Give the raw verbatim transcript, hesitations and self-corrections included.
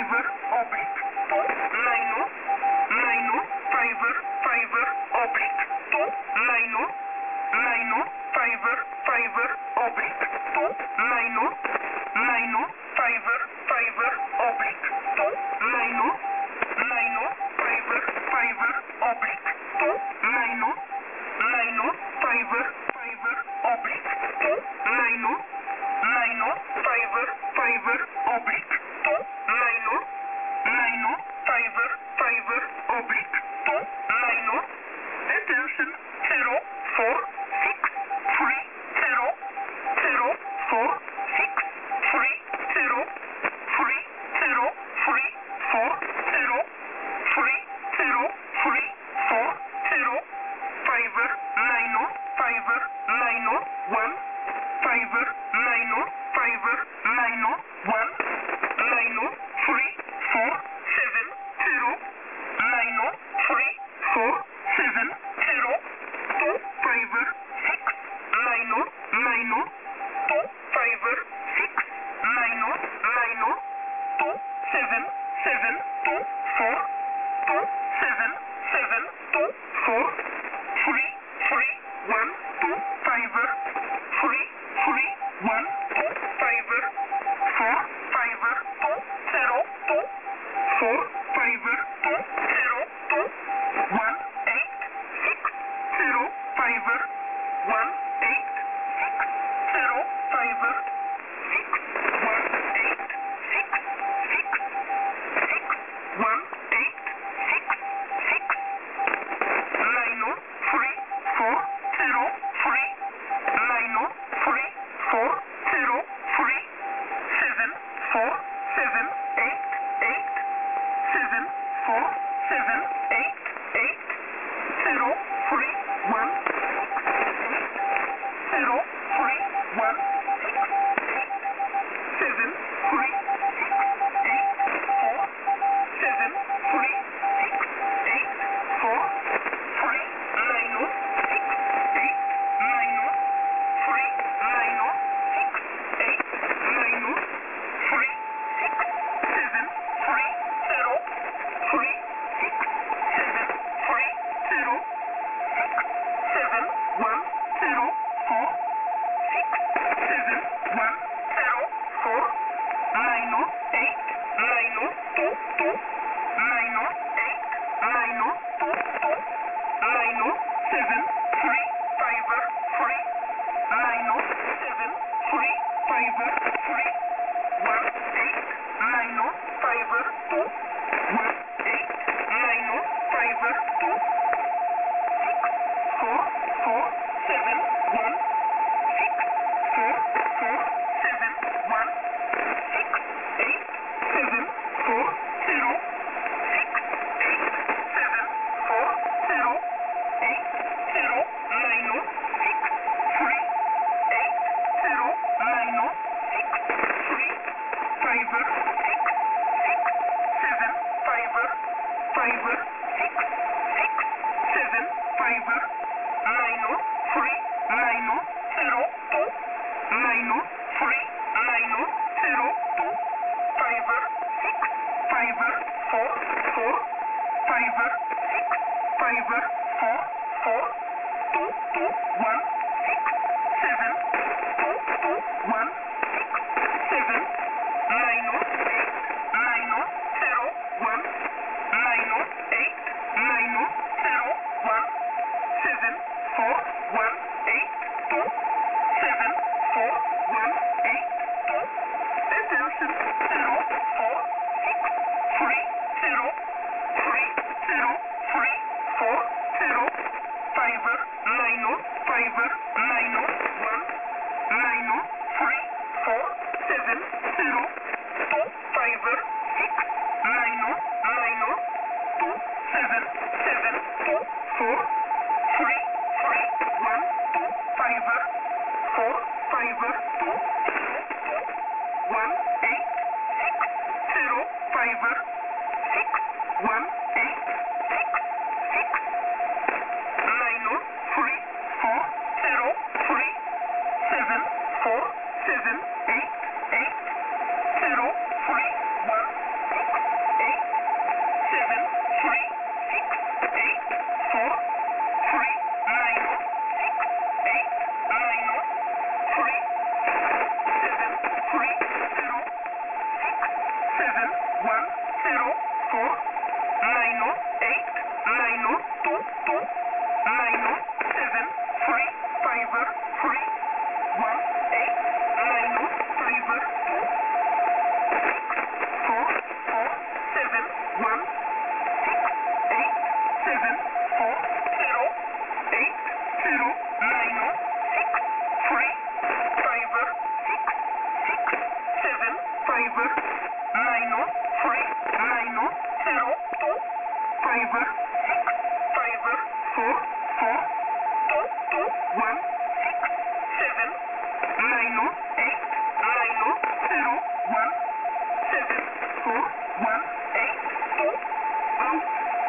Seven, eight, eight, zero, three, one, six. seven one zero four nine oh eight nine oh two two nine oh seven three five three one eight nine oh five two six four four seven one six eight seven four zero eight zero nine oh six three five six six seven five nine oh three nine oh zero two five six five four four two two one six seven nine oh eight nine oh zero one seven four